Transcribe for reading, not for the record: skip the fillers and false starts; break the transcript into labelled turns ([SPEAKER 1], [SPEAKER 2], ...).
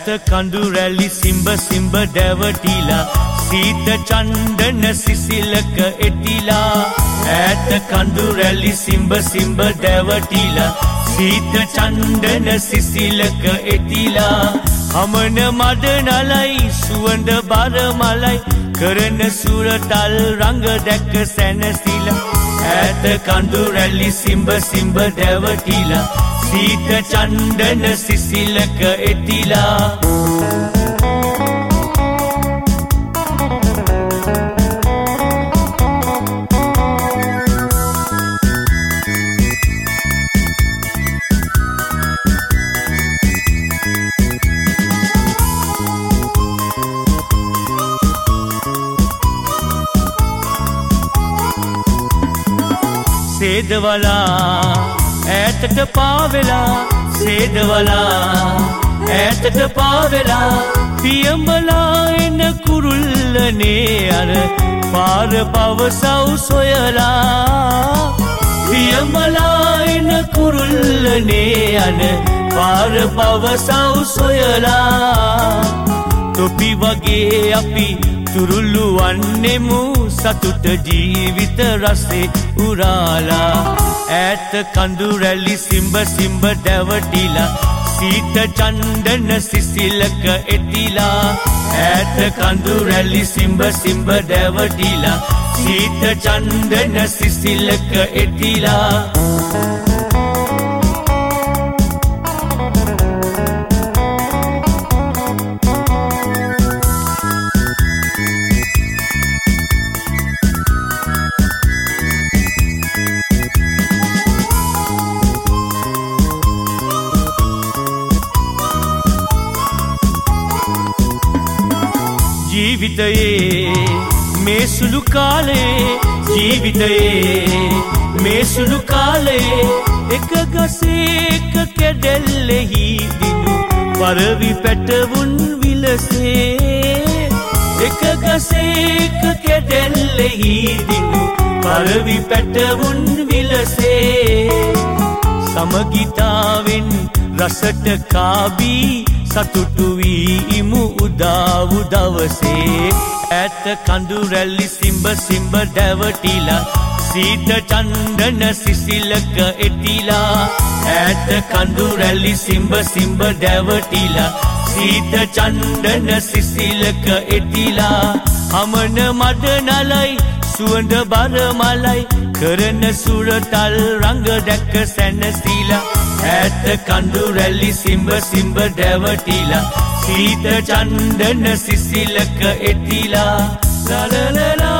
[SPEAKER 1] කඳු රැලි සිඹ සිඹ දැවටිලා සීත චන්දන සිසිලක එතිලා ඈත කඳු රැලි සිඹ සිඹ දැවටිලා සීත චන්දන සිසිලක එතිලා හමන මඩ නලයි සුවඳ බර මලයි කරන සුරතල් රංග දැක සැනසීලා ඈත කඳු රැලි සිඹ සිඹ දැවටිලා සීත චන්දන සිසිලක එතිලා සේදවලා ඈතට පාවෙලා සේදවලා ඈතට පාවෙලා පියඹලා එන කුරුල්ලනේ අර පාර පවසව් සොයලා පියඹලා එන කුරුල්ලනේ අර පාර පවසව් සොයලා තොපි වගේ අපි තුරුළු වන්නෙමු සතුට ජීවිත රසේ උරාලා ඈත කඳු රැලි සිඹ සිඹ දැවටිලා සීත චන්දන සිසිලක එතිලා ඈත කඳු රැලි සිඹ සිඹ දැවටිලා සීත චන්දන සිසිලක එතිලා ජීවිතයේ මේ සුළු කාලේ ජීවිතයේ මේ සුළු කාලේ එක ගසේ එක කැඩෙල්ලෙහි දිනු පරවි පැටවුන් විලසේ එක ගසේ එක කැඩෙල්ලෙහි දිනු පරවි පැටවුන් විලසේ සමගිතාවෙන් රසට කාබී සතුටු වී ඉමු උදාවු දවසේ ඈත කඳු රැලි සිඹ සිඹ දැවටිලා සීත චන්දන සිසිලක එතිලා ඈත කඳු රැලි සිඹ සිඹ දැවටිලා සීත චන්දන සිසිලක එතිලා හමන මඩ නලයි සුවඳ බර මලයි කරන සුරතල් රංග දැක සැනසීලා ඈත කඳු රැලි සිඹ සිඹ දැවටිලා සීත චන්දන සිසිලක එතිලා ලා ලා ලා